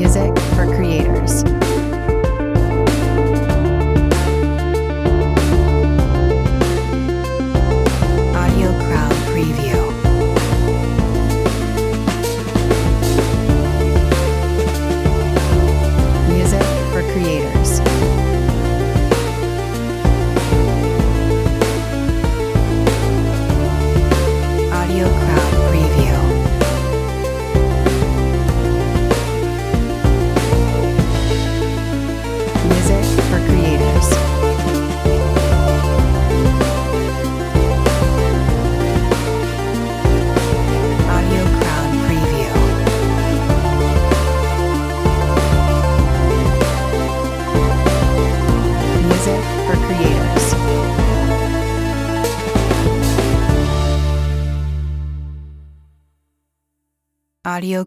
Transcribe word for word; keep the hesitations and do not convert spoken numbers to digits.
Music for creators. Audio Crowd Preview. Music for creators. Audio Crowd Preview. Music for creators. Audio Crowd Preview. Music for creators. Audio